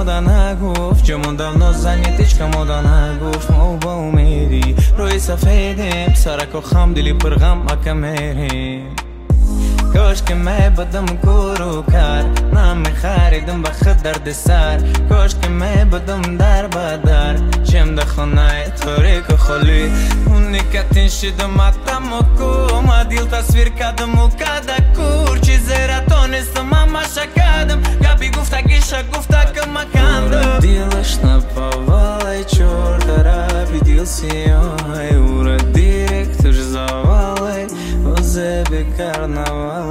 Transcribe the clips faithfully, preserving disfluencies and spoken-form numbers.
мода нагуфт, ҷамон давно занятич ка мода нагуфт. Мо ба умеди рӯи сафедем, сарако хам дили пурғам ака мерем. Кош ки мебудам куру кар, намехаридам ба худ дардсар. Кош ки мебудам дар ба дар, чем да хонаи торику холӣ. Уникатин шидам атаму кум, адил тасвир кардаму када кур. Чизера тонистам ама шакадам, гапи гуфтаги шагуфта камакандам. Дилаш наповалай чор тараф, дил сияй ура директор завалай. Озеби карнавал,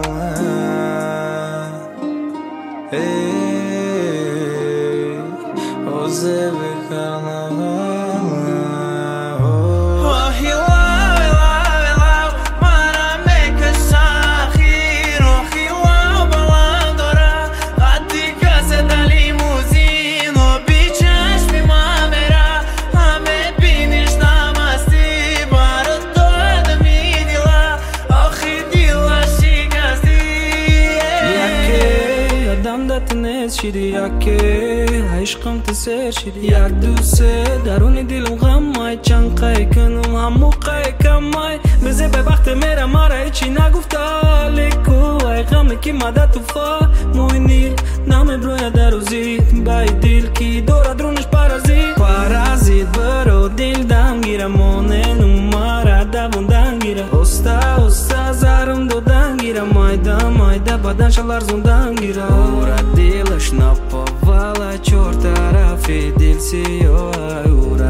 эй, озеби карнавал. شدی یکی عشقم تسر شدی یک دوسه درون دلم غم مای چند قای کنم همو قای کم مای بزه به وقت میرم مارا ایچی نگفتا لیکو ای غم کی مدد تو فا موی نیل نام بروی دروزید بای دیل کی دورا درونش پارازید پارازید برو دیل دم گیره مونه نمارا دوون دن گیره استا استا زارم دو دن گیره مایده مایده بدن شلار زندن گیره اورا دیلش наповала чор тарафи дил сияй.